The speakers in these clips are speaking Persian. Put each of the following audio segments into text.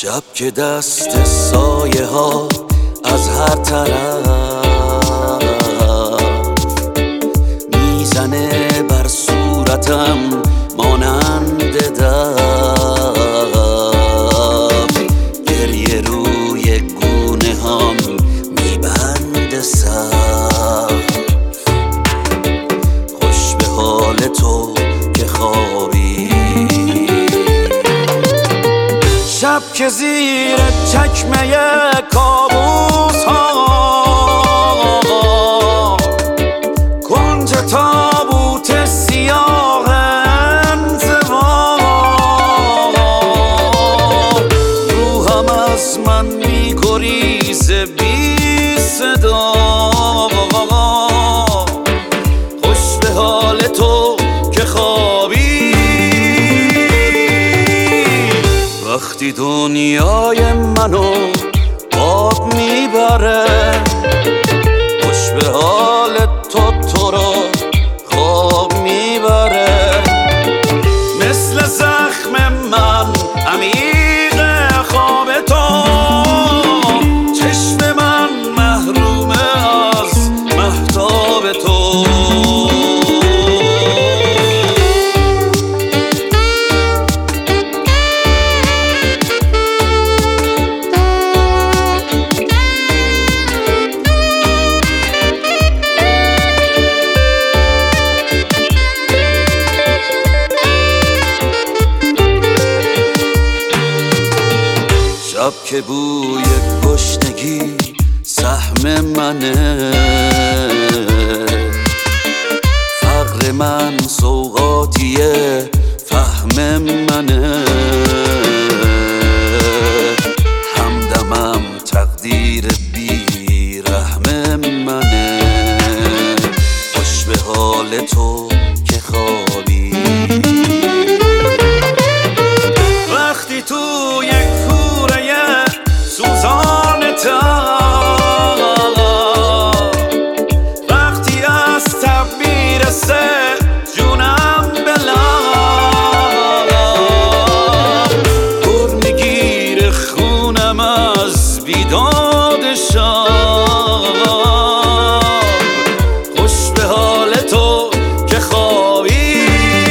شب که دست سایه ها از هر طرف میزنه بر صورتم مانند دف، گریه روی گونه هم میبنده صف. خوش به حال تو که خوابی، شب که زیر چکمه کابوس ها کنج تابوت سیاه انزوا، روحم از من میگریزه بی صدا. خوش به حال تو که خوابی، وقتی دنیای منو آب میبره. خوش به حال تو رو خواب میبره. مثل زخم من عمیق خواب تو، چشم من محروم از مهتاب تو. شب که بوی گشنگی سهم منه، فقر من سوغاتیه فهم منه. همدمم تقدیر بی رحم منه. خوش به حال تو که خوابی، وقتی توی وقتی از تب میرسه جونم بلا، پر میگیره خونم از بیداد شام. خوش به حال تو که خوابی،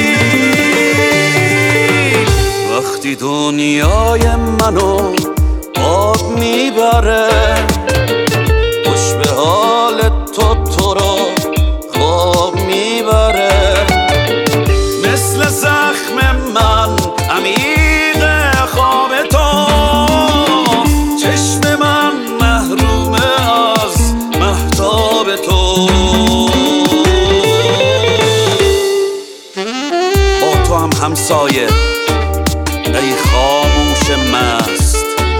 وقتی دنیای منو آب میبره. خوش به حال تو رو خواب میبره. مثل زخم من عمیق خواب تو، چشم من محروم از مهتاب تو. با تو هم همسایه ای خاموش مست،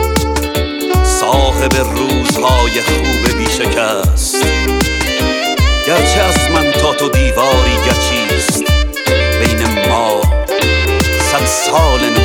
صاحب روزهای خوب بی شکست. گرچه از من تا تو دیواری گچیست، بین ما 100 سال